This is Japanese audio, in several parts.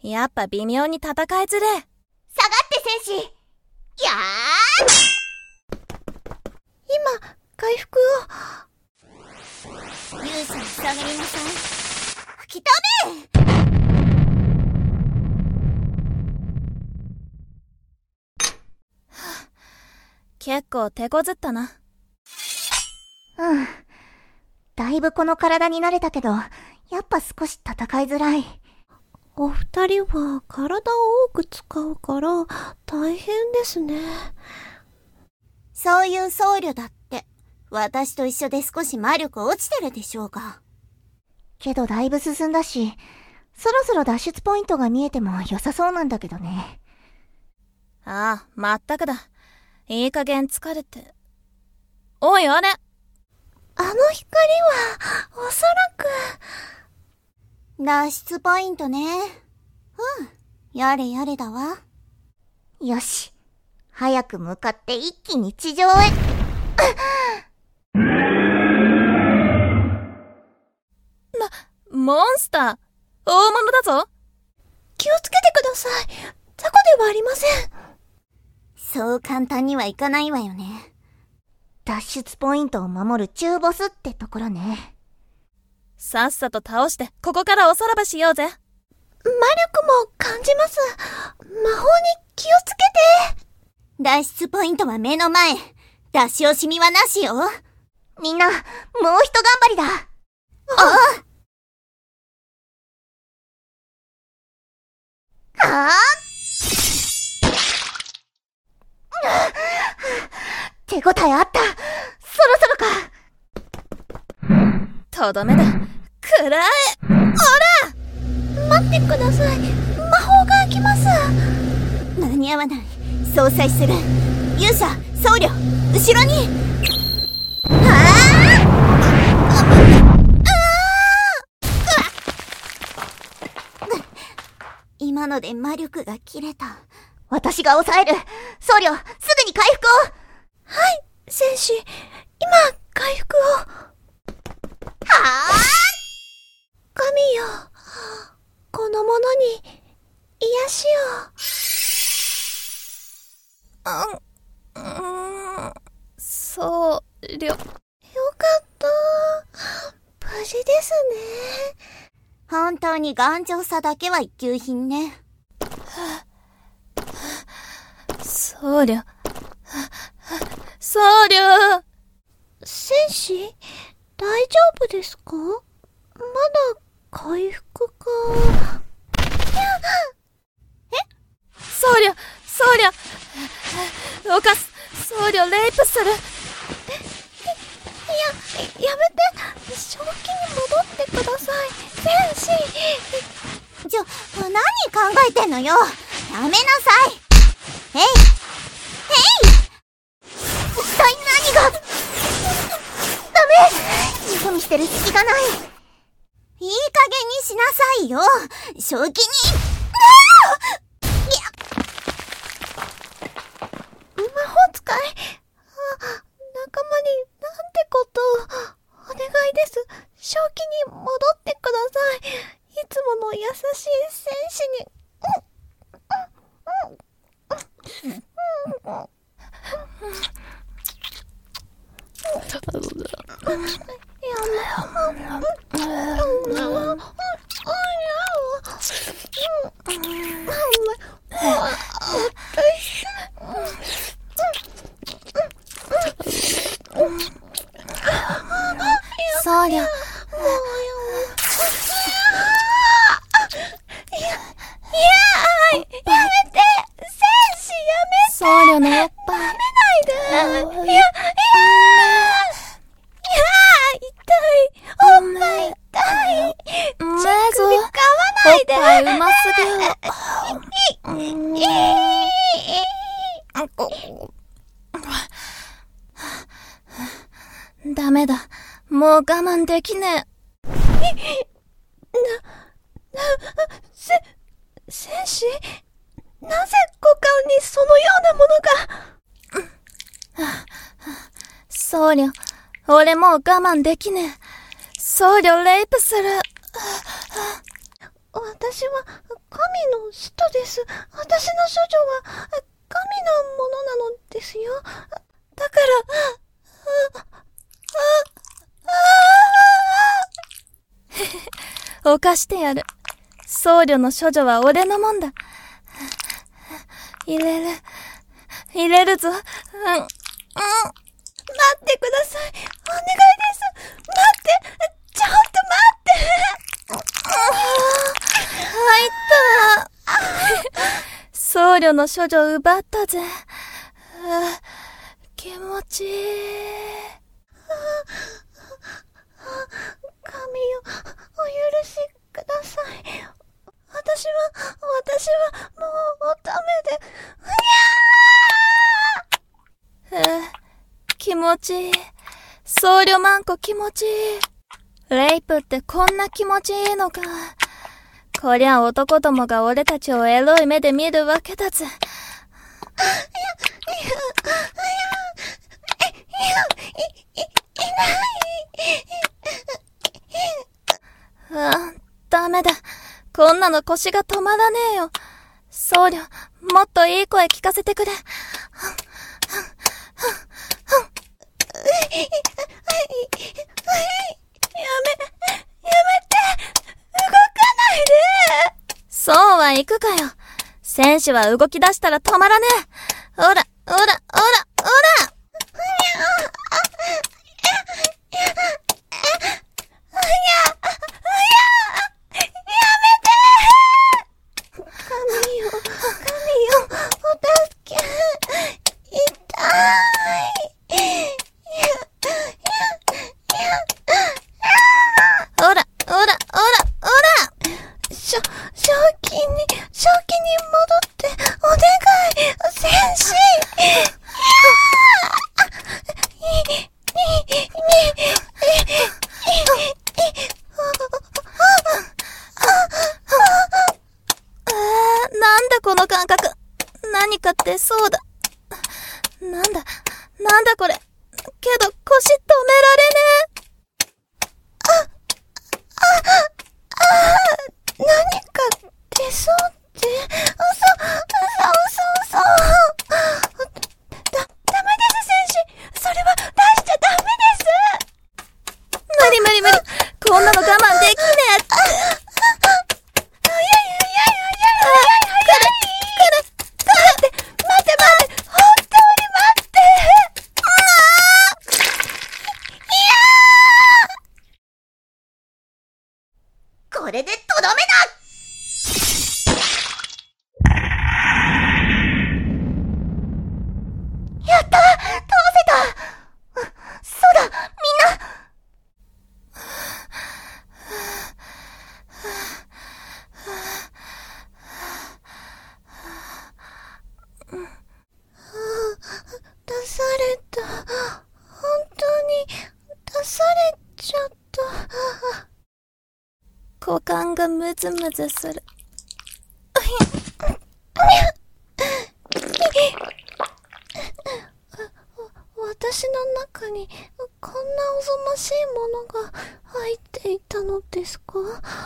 やっぱ微妙に戦いづれ。 下がって戦士。やー。 今、回復を。 勇者に下がりなさい。吹き飛結構手こずったな。 うん。だいぶこの体に慣れたけど、やっぱ少し戦いづらい。お二人は体を多く使うから大変ですね。 そういう僧侶だって、私と一緒で少し魔力落ちてるでしょうが。 けどだいぶ進んだし、そろそろ脱出ポイントが見えても良さそうなんだけどね。 ああ、まったくだ。いい加減疲れて。おい、あれ。 あの光は、おそらく。 脱出ポイントね。やれやれだわ。 よし。早く向かって一気に地上へ。 モンスター大物だぞ。 気をつけてください。雑魚ではありません。 そう簡単にはいかないわよね。 脱出ポイントを守る中ボスってところね。 さっさと倒してここからおさらばしようぜ。 魔力も感じます。魔法に気をつけて。 脱出ポイントは目の前。出し惜しみはなしよ。 みんな、もう一頑張りだ。手応えあった。そろそろか。 とどめだ。くらえ。 待ってください。魔法が開きます。 間に合わない。相殺する。勇者、僧侶、後ろに。今ので魔力が切れた。 私が抑える。僧侶、すぐに回復を。はい、戦士。今、回復を。神よ。この者に、癒しを。 僧侶。 よかった。無事ですね。 本当に頑丈さだけは一級品ね。 僧侶。僧侶。 戦士、大丈夫ですか？まだ回復か。 僧侶、僧侶。犯す。僧侶レイプする。 やめて。正気に戻ってください。戦士。 何考えてんのよ。やめなさい。一体何が。 ダメ。ニコミしてる隙がない。 いい加減にしなさいよ。正気に。 魔法使い。仲間になんてことを。お願いです。正気に戻ってください。いつもの優しい戦士に。 僧侶。僧侶のおっぱい。 おっぱい痛い。 うめえぞ。おっぱいうますぎる。ダメだ。もう我慢できねえ。 戦士？なぜ股間にそのようなものが。 僧侶、俺もう我慢できねえ。僧侶レイプする。 私は神の使徒です。私の処女は神のものなのですよ。だから、 犯してやる。僧侶の処女は俺のもんだ。入れるぞ。待ってください。お願いです。待って。ちょっと待って。入った。僧侶の処女を奪ったぜ。気持ちいい。 神よ、お許しください。私はもうダメで。 気持ちいい。僧侶マンコ気持ちいい。レイプってこんな気持ちいいのか。こりゃ男どもが俺たちをエロい目で見るわけだぜ。ダメだ。こんなの腰が止まらねえよ。僧侶、もっといい声聞かせてくれ。やめて。動かないで。そうはいくかよ。戦士は動き出したら止まらねえ。おら。正気に戻ってお願い、戦士。なんだこの感覚。何かってそうだ。なんだこれ。けど腰止められねえ。何か出そうって。嘘。ダメです戦士。それは出しちゃダメです。無理。こんなの我慢できねえ。待って。本当に待って。 これでとどめだ。やった！倒せた！そうだ！みんな！出された。本当に出されちゃった。 股間がムズムズする。 私の中にこんなおぞましいものが入っていたのですか？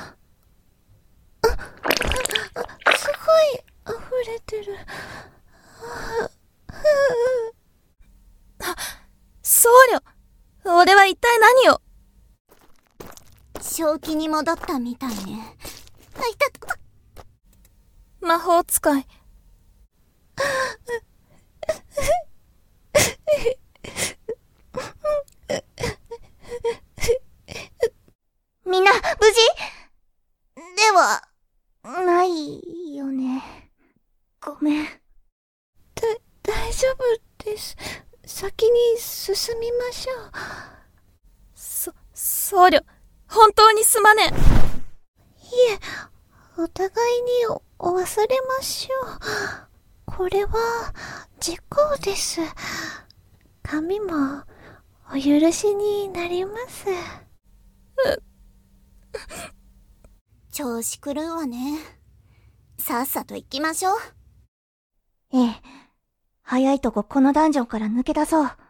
すごい溢れてる。 僧侶、俺は一体何を？ 正気に戻ったみたいね。 魔法使い。 みんな、無事？では、ないよね。ごめん。大丈夫です。先に進みましょう。 僧侶、本当にすまねえ。 いえ、お互いにお忘れましょう。これは、事故です。神も、お許しになります。 調子狂うわね。さっさと行きましょう。 ええ。早いとここのダンジョンから抜け出そう。